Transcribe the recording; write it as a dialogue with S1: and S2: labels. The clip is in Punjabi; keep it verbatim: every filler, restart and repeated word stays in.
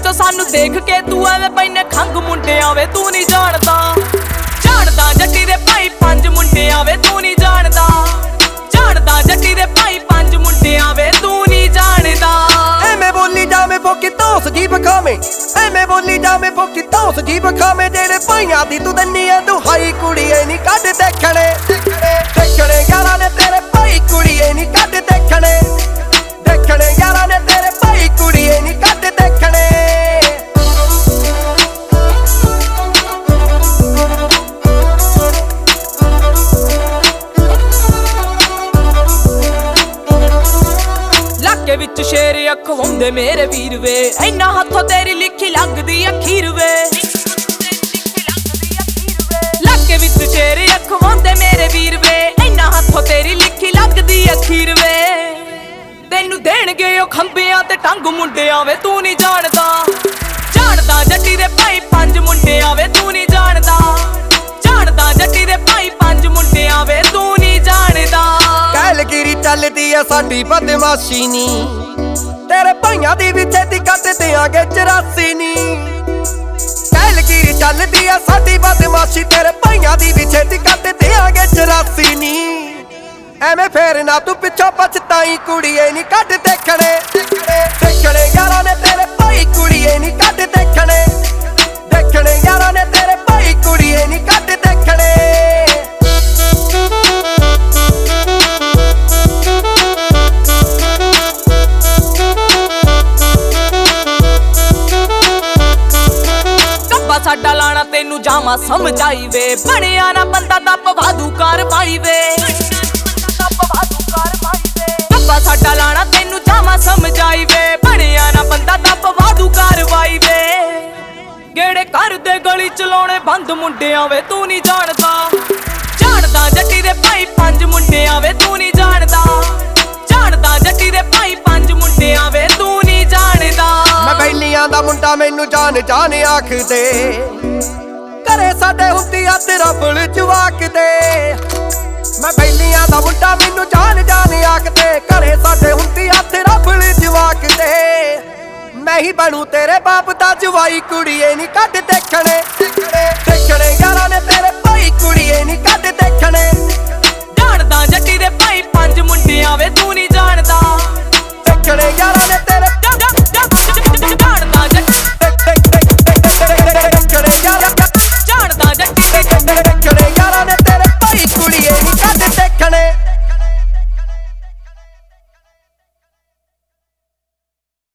S1: ਜਦੋਂ ਸਾਨੂੰ ਦੇਖ ਕੇ ਤੂੰ ਐਵੇਂ ਪੈਨੇ ਖੰਗ ਮੁੰਡਿਆਂ ਵੇ ਤੂੰ ਨਹੀਂ ਜਾਣਦਾ ਜਾਣਦਾ ਜੱਟੀ ਦੇ ਭਾਈ ਪੰਜ ਮੁੰਡਿਆਂ ਵੇ ਤੂੰ ਨਹੀਂ ਜਾਣਦਾ ਜਾਣਦਾ ਜੱਟੀ ਦੇ ਭਾਈ ਪੰਜ ਮੁੰਡਿਆਂ ਵੇ ਤੂੰ ਨਹੀਂ ਜਾਣਦਾ
S2: ਐਵੇਂ ਬੋਲੀ ਜਾਵੇਂ ਫੋਕੀ ਤੋਸ ਜੀ ਬਖਾਵੇਂ ਐਵੇਂ ਬੋਲੀ ਜਾਵੇਂ ਫੋਕੀ ਤੋਸ ਜੀ ਬਖਾਵੇਂ ਜਿਹੜੇ ਭਾਈਆਂ ਦੀ ਤੂੰ ਦੰਨੀ ਐ ਦੁਹਾਈ ਕੁੜੀਏ ਨਹੀਂ ਕੱਢ ਦੇਖਣੇ ਦੇਖਣੇ ਯਾਰਾਂ ਨੇ ਤੇਰੇ ਭਾਈ ਕੁੜੀਏ ਨਹੀਂ ਕੱਢ ਦੇਖਣੇ ਦੇਖਣੇ ਯਾਰਾਂ ਨੇ ਤੇਰੇ ਭਾਈ ਕੁੜੀਏ ਨਹੀਂ ਕੱਢ ਦੇਖਣੇ
S1: ਲਾਕੇ ਵਿੱਚ ਸ਼ੇਰ ਅਖਵਾਉਂਦੇ ਮੇਰੇ ਵੀਰ ਵੇ ਇੰਨਾ ਹੱਥੋਂ ਤੇਰੀ ਲਿਖੀ ਲੱਗਦੀ ਅਖੀਰ ਵੇ ਲਾਕੇ ਵਿੱਚ ਸ਼ੇਰ ਅਖਵਾਉਂਦੇ ਮੇਰੇ ਵੀਰ ਵੇ ਇੰਨਾ ਹੱਥੋਂ ਤੇਰੀ ਲਿਖੀ ਲੱਗਦੀ ਅਖੀਰ ਵੇ ਤੈਨੂੰ ਦੇਣਗੇ ਉਹ ਖੰਭਿਆਂ ਤੇ ਟੰਗ ਮੁੰਡਿਆਂ ਵੇ ਤੂੰ ਨਹੀਂ ਜਾਣਦਾ ਜਾਣਦਾ ਜੱਟੀ ਦੇ ਭਾਈ ਪੰਜ ਮੁੰਡਿਆਂ ਵੇ ਤੂੰ ਨਹੀਂ ਜਾਣਦਾ ਜਾਣਦਾ ਜੱਟੀ ਦੇ ਭਾਈ ਪੰਜ ਮੁੰਡਿਆਂ ਵੇ ਤੂੰ ਨਹੀਂ ਜਾਣਦਾ
S2: ਕਹਿਲਗਿਰੀ ਚੱਲਦੀ ਐ ਸਾਡੀ ਬਦਮਾਸ਼ੀ ਨੀ ਤੇਰੇ ਭਾਈਆਂ ਦੀ ਵੀ ਛੇਤੀ ਕੱਟ ਦਿਆਂਗੇ ਚੁਰਾਸੀ ਨੀ ਕਹਿਲਗਿਰੀ ਚੱਲਦੀ ਐ ਸਾਡੀ ਬਦਮਾਸ਼ੀ ਤੇਰੇ ਭਾਈਆਂ ਦੀ ਵੀ ਛੇਤੀ ਕੱਟ ਦਿਆਂਗੇ ਚੁਰਾਸੀ ਨੀ ਐਵੇਂ ਫੇਰ ਨਾ ਤੂੰ ਪਿੱਛੋਂ ਪਛਤਾਈ ਕੁੜੀਏ ਨੀ ਕੱਢ ਦੇਖਣੇ ਦੇਖਣੇ ਯਾਰਾਂ ਨੇ ਤੇਰੇ ਭਾਈ ਕੁੜੀਏ ਨੀ ਕੱਢ ਦੇਖਣੇ ਦੇਖਣੇ ਯਾਰਾਂ ਨੇ ਤੇਰੇ ਭਾਈ ਕੁੜੀਏ ਨੀ ਕੱਢ ਦੇਖਣੇ
S1: ਕੱਬਾ ਸਾਡਾ ਲਾਣਾ ਤੈਨੂੰ ਜਾਵਾਂ ਸਮਝਾਈ ਵੇ ਬਣਿਆ ਨਾ ਬੰਦਾ ਦਾ ਪਵਾਦੂ ਕਾਰਵਾਈ ਵੇ ਕੱਬਾ ਸਾਡਾ ਲਾਣਾ ਤੈਨੂੰ ਜਾਵਾਂ ਸਮਝਾਈ ਵੇ ਬਣਿਆ ਨਾ ਬੰਦਾ ਦਾ ਪਵਾਦੂ ਕਾਰਵਾਈ ਵੇ ਗੇੜੇ ਕਰਦੇ ਗਲੀ ਚਲਾਉਣੇ ਬੰਦ ਮੁੰਡਿਆਂ ਵੇ ਤੂੰ ਨਹੀਂ ਜਾਣਦਾ ਜਾਣਦਾ ਜੱਟੀ ਦੇ ਭਾਈ ਪੰਜ ਮੁੰਡਿਆਂ ਵੇ ਤੂੰ ਨਹੀਂ ਜਾਣਦਾ ਜਾਣਦਾ ਜੱਟੀ ਦੇ ਭਾਈ ਪੰਜ ਮੁੰਡਿਆਂ ਵੇ ਤੂੰ ਨਹੀਂ ਜਾਣਦਾ
S2: ਮੈਂ ਬੈਲੀਆਂ ਦਾ ਮੁੰਡਾ ਮੈਨੂੰ ਜਾਣ ਜਾਣ ਆਖਦੇ ਘਰੇ ਸਾਡੇ ਹੁੰਦੀ ਆ ਤੇਰਾ ਬੁਲ ਜਵਾਕ ਦੇ ਮੈਂ ਬੈਲੀਆਂ ਦਾ ਮੁੰਡਾ ਮੈਨੂੰ ਜਾਣ ਜਾਣ ਆਖਦੇ ਘਰੇ ਸਾਡੇ ਹੁੰਦੀ ਆ ਤੇਰਾ ਬੁਲ ਜਵਾਕ ਦੇ ਮੈਂ ਹੀ ਬਣੂ ਤੇਰੇ ਬਾਪ ਦਾ ਜਵਾਈ ਕੁੜੀਏ ਨਹੀਂ ਕੱਢ ਦੇਖਣੇ ਦੇਖਣੇ ਯਾਰਾਂ ਨੇ ਤੇਰੇ ਭਾਈ ਕੁੜੀਏ ਨਹੀਂ ਕੱਢ ਦੇਖਣੇ
S1: ਜਾਣਦਾ ਜੱਟੀ ਦੇ ਭਾਈ ਪੰਜ ਮੁੰਡਿਆਂ ਵੇ ਤੂੰ ਨਹੀਂ ਜਾਣਦਾ
S2: ਦੇਖਣੇ ਯਾਰਾਂ ਨੇ ਤੇਰੇ